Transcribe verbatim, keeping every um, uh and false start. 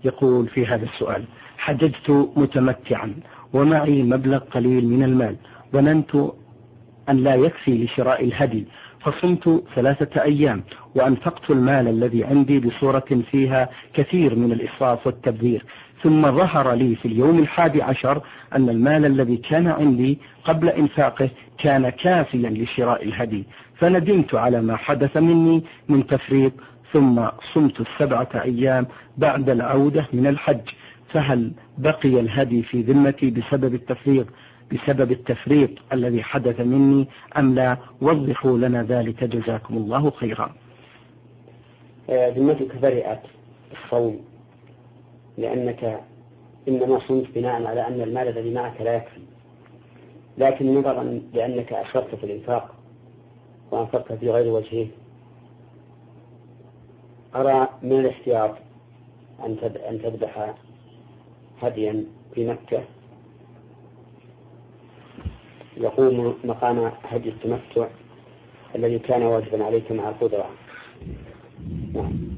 يقول في هذا السؤال: حججت متمتعا ومعي مبلغ قليل من المال، ظننت أن لا يكفي لشراء الهدي، فصمت ثلاثة أيام وأنفقت المال الذي عندي بصورة فيها كثير من الإسراف والتبذير، ثم ظهر لي في اليوم الحادي عشر أن المال الذي كان عندي قبل إنفاقه كان كافيا لشراء الهدي، فندمت على ما حدث مني من تفريط، ثم صمت السبعة أيام بعد العودة من الحج، فهل بقي الهدي في ذمتي بسبب التفريط بسبب التفريط الذي حدث مني أم لا؟ وضحوا لنا ذلك جزاكم الله خيرا. ذمتك برئت الصوم، لأنك إنما صمت بناء على أن المال الذي معك لا يكفي، لكن نظرا لأنك أشرت في الإنفاق وأنفقت في غير وجهه، أرى من الاحتياط أن تذبح هديا في مكة يقوم مقام هدي التمتع الذي كان واجبا عليك مع القدرة. نعم.